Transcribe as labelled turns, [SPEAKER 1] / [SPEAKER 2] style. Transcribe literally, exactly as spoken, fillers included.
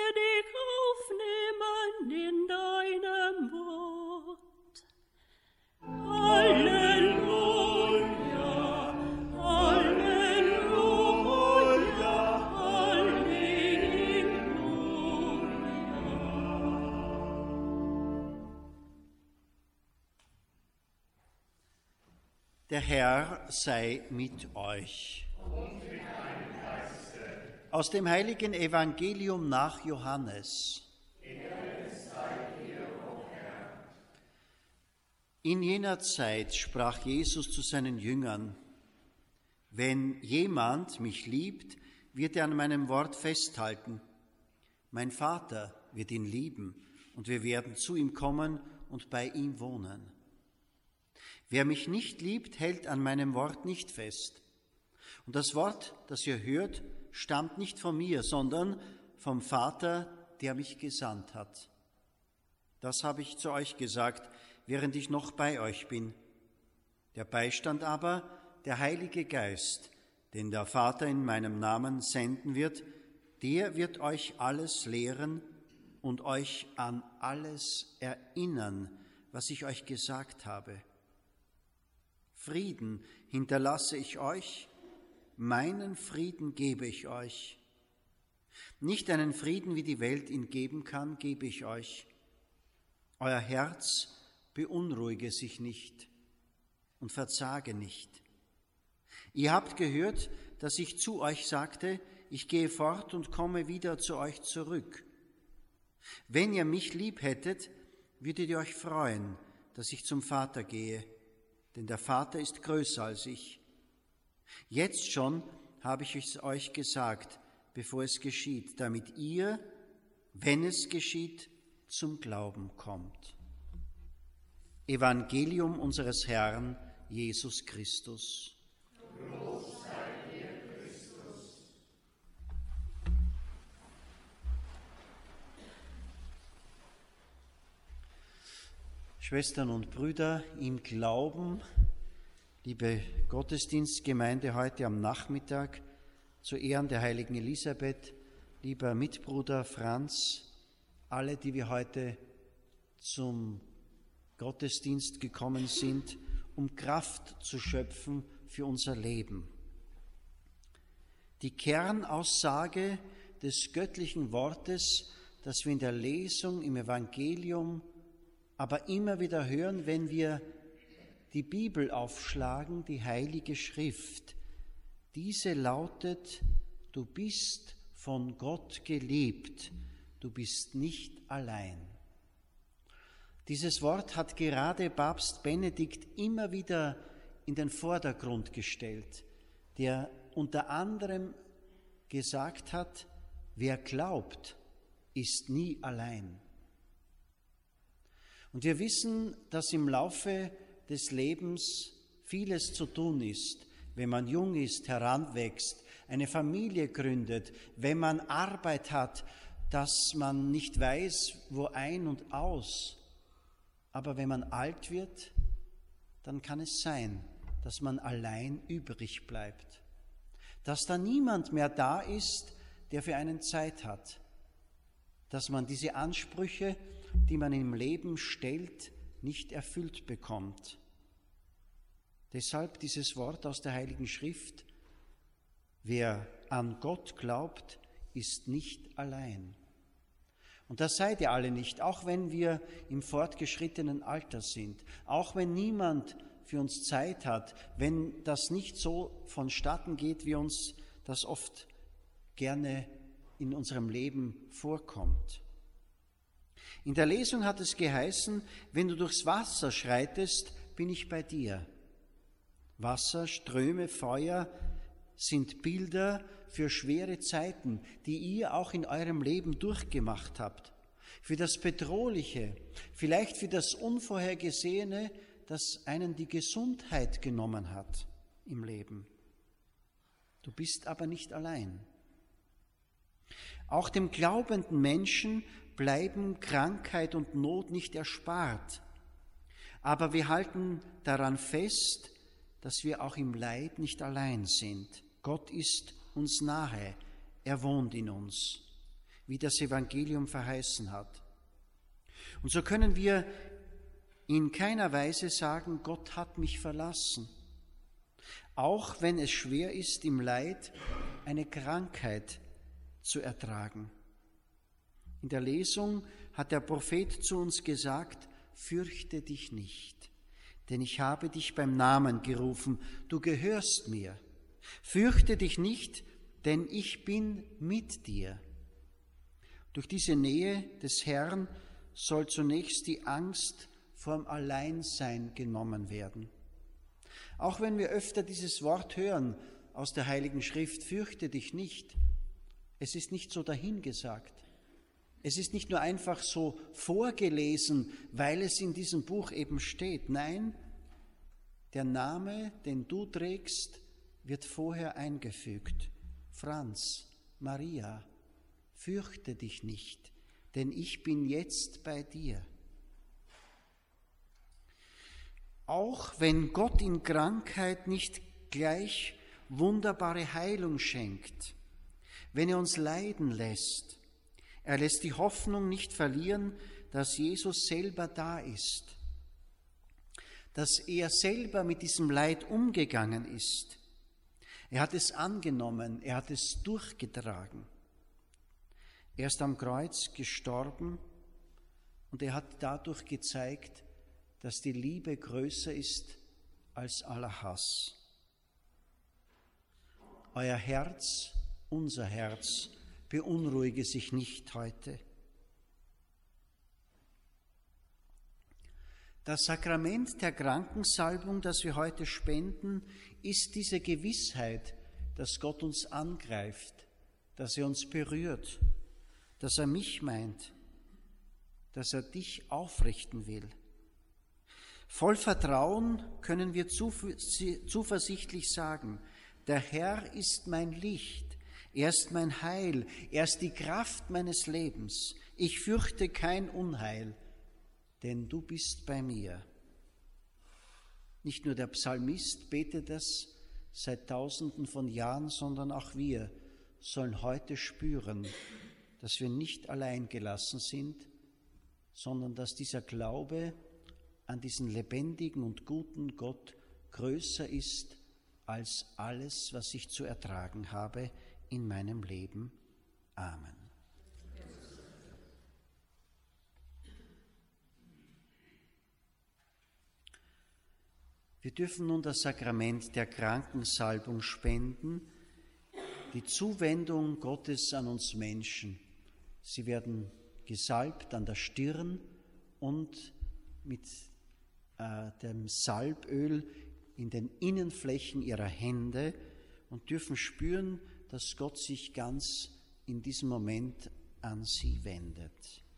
[SPEAKER 1] dich aufnehmen in deinem Wort. Halleluja, Halleluja, Halleluja.
[SPEAKER 2] Der Herr sei mit euch.
[SPEAKER 3] Und mit deinem Geiste.
[SPEAKER 2] Aus dem heiligen Evangelium nach Johannes.
[SPEAKER 3] Ehre sei dir, o Herr.
[SPEAKER 2] In jener Zeit sprach Jesus zu seinen Jüngern: Wenn jemand mich liebt, wird er an meinem Wort festhalten. Mein Vater wird ihn lieben, und wir werden zu ihm kommen und bei ihm wohnen. Wer mich nicht liebt, hält an meinem Wort nicht fest. Und das Wort, das ihr hört, stammt nicht von mir, sondern vom Vater, der mich gesandt hat. Das habe ich zu euch gesagt, während ich noch bei euch bin. Der Beistand aber, der Heilige Geist, den der Vater in meinem Namen senden wird, der wird euch alles lehren und euch an alles erinnern, was ich euch gesagt habe. Frieden hinterlasse ich euch, meinen Frieden gebe ich euch. Nicht einen Frieden, wie die Welt ihn geben kann, gebe ich euch. Euer Herz beunruhige sich nicht und verzage nicht. Ihr habt gehört, dass ich zu euch sagte, ich gehe fort und komme wieder zu euch zurück. Wenn ihr mich lieb hättet, würdet ihr euch freuen, dass ich zum Vater gehe, denn der Vater ist größer als ich. Jetzt schon habe ich es euch gesagt, bevor es geschieht, damit ihr, wenn es geschieht, zum Glauben kommt. Evangelium unseres Herrn Jesus Christus.
[SPEAKER 3] Groß sei dir, Christus.
[SPEAKER 2] Schwestern und Brüder im Glauben, liebe Gottesdienstgemeinde heute am Nachmittag zu Ehren der heiligen Elisabeth, lieber Mitbruder Franz, alle, die wir heute zum Gottesdienst gekommen sind, um Kraft zu schöpfen für unser Leben. Die Kernaussage des göttlichen Wortes, das wir in der Lesung im Evangelium aber immer wieder hören, wenn wir die Bibel aufschlagen, die Heilige Schrift. Diese lautet: Du bist von Gott geliebt, du bist nicht allein. Dieses Wort hat gerade Papst Benedikt immer wieder in den Vordergrund gestellt, der unter anderem gesagt hat, wer glaubt, ist nie allein. Und wir wissen, dass im Laufe des Lebens vieles zu tun ist, wenn man jung ist, heranwächst, eine Familie gründet, wenn man Arbeit hat, dass man nicht weiß, wo ein und aus. Aber wenn man alt wird, dann kann es sein, dass man allein übrig bleibt, dass da niemand mehr da ist, der für einen Zeit hat, dass man diese Ansprüche, die man im Leben stellt, nicht erfüllt bekommt. Deshalb dieses Wort aus der Heiligen Schrift: Wer an Gott glaubt, ist nicht allein. Und das seid ihr alle nicht, auch wenn wir im fortgeschrittenen Alter sind, auch wenn niemand für uns Zeit hat, wenn das nicht so vonstatten geht, wie uns das oft gerne in unserem Leben vorkommt. In der Lesung hat es geheißen, wenn du durchs Wasser schreitest, bin ich bei dir. Wasser, Ströme, Feuer sind Bilder für schwere Zeiten, die ihr auch in eurem Leben durchgemacht habt. Für das Bedrohliche, vielleicht für das Unvorhergesehene, das einen die Gesundheit genommen hat im Leben. Du bist aber nicht allein. Auch dem glaubenden Menschen bleiben Krankheit und Not nicht erspart. Aber wir halten daran fest, dass wir auch im Leid nicht allein sind. Gott ist uns nahe, er wohnt in uns. wie das Evangelium verheißen hat. Und so können wir in keiner Weise sagen, Gott hat mich verlassen. Auch wenn es schwer ist, im Leid eine Krankheit zu ertragen. In der Lesung hat der Prophet zu uns gesagt, fürchte dich nicht, denn ich habe dich beim Namen gerufen, du gehörst mir. Fürchte dich nicht, denn ich bin mit dir. Durch diese Nähe des Herrn soll zunächst die Angst vorm Alleinsein genommen werden. Auch wenn wir öfter dieses Wort hören aus der Heiligen Schrift, fürchte dich nicht, es ist nicht so dahingesagt. Es ist nicht nur einfach so vorgelesen, weil es in diesem Buch eben steht. Nein, der Name, den du trägst, wird vorher eingefügt. Franz, Maria, fürchte dich nicht, denn ich bin jetzt bei dir. Auch wenn Gott in Krankheit nicht gleich wunderbare Heilung schenkt, wenn er uns leiden lässt, er lässt die Hoffnung nicht verlieren, dass Jesus selber da ist, dass er selber mit diesem Leid umgegangen ist. Er hat es angenommen, er hat es durchgetragen. Er ist am Kreuz gestorben und er hat dadurch gezeigt, dass die Liebe größer ist als aller Hass. Euer Herz, unser Herz, beunruhige sich nicht heute. Das Sakrament der Krankensalbung, das wir heute spenden, ist diese Gewissheit, dass Gott uns angreift, dass er uns berührt, dass er mich meint, dass er dich aufrichten will. Voll Vertrauen können wir zuversichtlich sagen, der Herr ist mein Licht, er ist mein Heil, er ist die Kraft meines Lebens. Ich fürchte kein Unheil, denn du bist bei mir. Nicht nur der Psalmist betet das seit Tausenden von Jahren, sondern auch wir sollen heute spüren, dass wir nicht allein gelassen sind, sondern dass dieser Glaube an diesen lebendigen und guten Gott größer ist als alles, was ich zu ertragen habe in meinem Leben. Amen. Wir dürfen nun das Sakrament der Krankensalbung spenden, die Zuwendung Gottes an uns Menschen. Sie werden gesalbt an der Stirn und mit äh, dem Salböl in den Innenflächen ihrer Hände und dürfen spüren, dass Gott sich ganz in diesem Moment an sie wendet.